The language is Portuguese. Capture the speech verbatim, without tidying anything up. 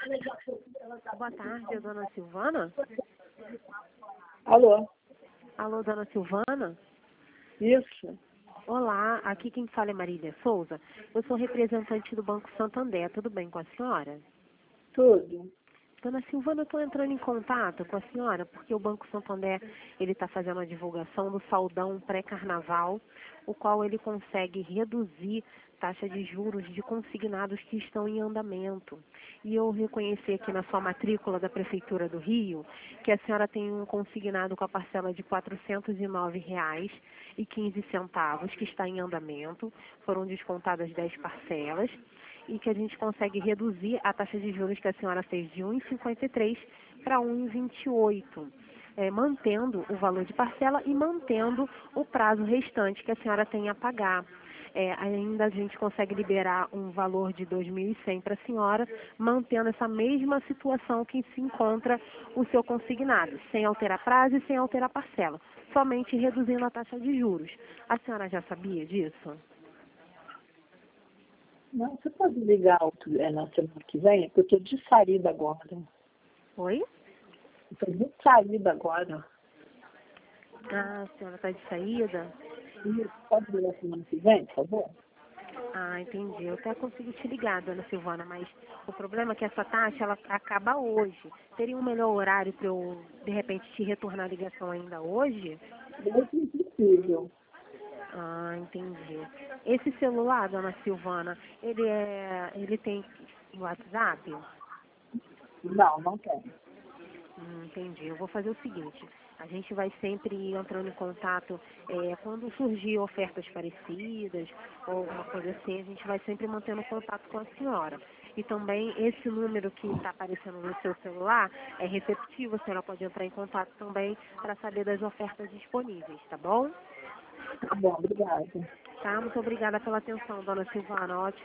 Boa tarde, é dona Silvana? Alô? Alô, dona Silvana? Isso? Olá, aqui quem fala é Marília Souza. Eu sou representante do Banco Santander. Tudo bem com a senhora? Tudo? Dona Silvana, eu estou entrando em contato com a senhora porque o Banco Santander ele está fazendo a divulgação do saldão pré-carnaval, o qual ele consegue reduzir taxa de juros de consignados que estão em andamento. E eu reconheci aqui na sua matrícula da Prefeitura do Rio que a senhora tem um consignado com a parcela de quatrocentos e nove reais e quinze centavos que está em andamento. Foram descontadas dez parcelas e que a gente consegue reduzir a taxa de juros que a senhora fez de um vírgula cinquenta e três para um vírgula vinte e oito, é, mantendo o valor de parcela e mantendo o prazo restante que a senhora tem a pagar. É, ainda a gente consegue liberar um valor de dois mil e cem para a senhora, mantendo essa mesma situação que se encontra o seu consignado, sem alterar prazo e sem alterar parcela, somente reduzindo a taxa de juros. A senhora já sabia disso? Não, você pode ligar outro, é, na semana que vem? Porque eu estou de saída agora. Oi? Estou de saída agora. Ah, a senhora está de saída? E pode ligar semana que vem, por favor? Ah, entendi. Eu até consegui te ligar, dona Silvana, mas o problema é que essa taxa ela acaba hoje. Teria um melhor horário para eu, de repente, te retornar a ligação ainda hoje? Desde que possível. Ah, entendi. Esse celular, dona Silvana, ele é. Ele tem WhatsApp? Não, não tem. Hum, entendi. Eu vou fazer o seguinte. A gente vai sempre entrando em contato é, quando surgir ofertas parecidas ou alguma coisa assim, a gente vai sempre mantendo contato com a senhora. E também esse número que está aparecendo no seu celular é receptivo, a senhora pode entrar em contato também para saber das ofertas disponíveis, tá bom? Tá bom, obrigada. Tá? Muito obrigada pela atenção, dona Silvana. Ótimo.